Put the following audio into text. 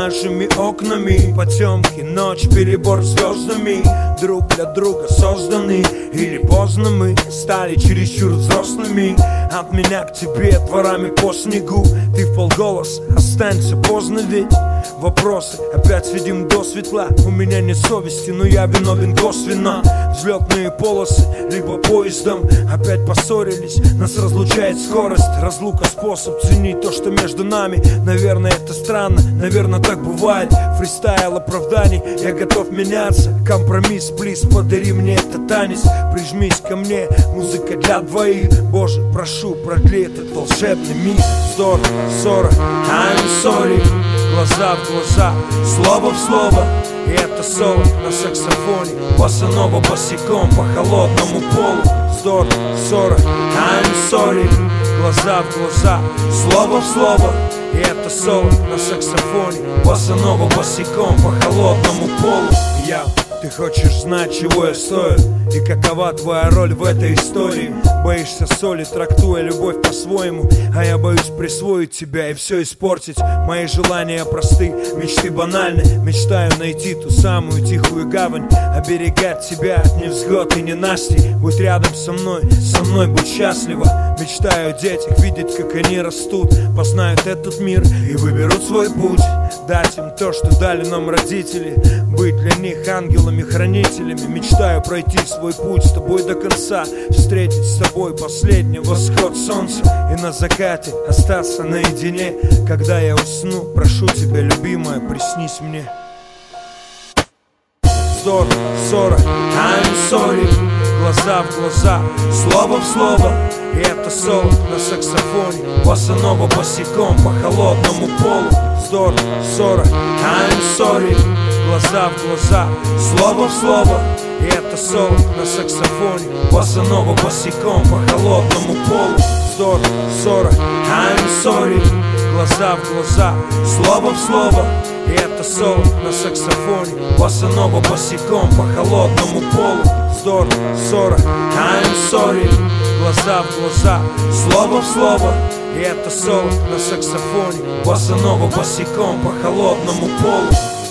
нашими окнами. Потемки, ночь, перебор звездами, друг для друга созданы. Или поздно мы стали чересчур взрослыми. От меня к тебе дворами по снегу. Ты вполголоса, останься поздно ведь. Вопросы, опять сидим до светла. У меня нет совести, но я виновен косвенно. Взлетные полосы, либо поездом. Опять поссорились, нас разлучает скорость. Разлука способ ценить то, что между нами. Наверное, это странно, наверное, так бывает. Фристайл оправданий, я готов меняться. Компромисс, плиз, подари мне этот танец. Прижмись ко мне, музыка для двоих. Боже, прошу, продли этот волшебный миг. Ссора, ссора, I'm sorry. Глаза в глаза, слово в слово. И это соло на саксофоне. Босанова босиком по холодному полу. Ссора, ссора, I'm sorry. Глаза в глаза, слово в слово. И это соло на саксофоне. Босанова босиком по холодному полу. Ты хочешь знать, чего я стою? И какова твоя роль в этой истории? Боишься соли, трактуя любовь по-своему. А я боюсь присвоить тебя и все испортить. Мои желания просты, мечты банальны. Мечтаю найти ту самую тихую гавань. Оберегать тебя от невзгод и ненастий. Будь рядом со мной будь счастлива. Мечтаю о детях, видеть, как они растут. Познают этот мир и выберут свой путь. Дать им то, что дали нам родители. Быть для них ангелами-хранителями. Мечтаю пройти свой путь с тобой до конца. Встретить с тобой последний восход солнца. И на закате остаться наедине. Когда я усну, прошу тебя, любимая, приснись мне. Ссора, ссора, I'm sorry. Глаза в глаза, слово в слово. И это соло на саксофоне. Босанова босиком по холодному полу. Ссора, ссора, I'm sorry. Глаза в глаза, слово в слово. И это соло на саксофоне. Босанова босиком по холодному полу. Ссора, ссора, I'm sorry. Глаза в глаза, слово в слово. И это соло на саксофоне. Босанова босиком по холодному полу. Ссора, ссора, I'm sorry. Глаза в глаза, слово в слово. И это соло на саксофоне. Босанова босиком по холодному полу.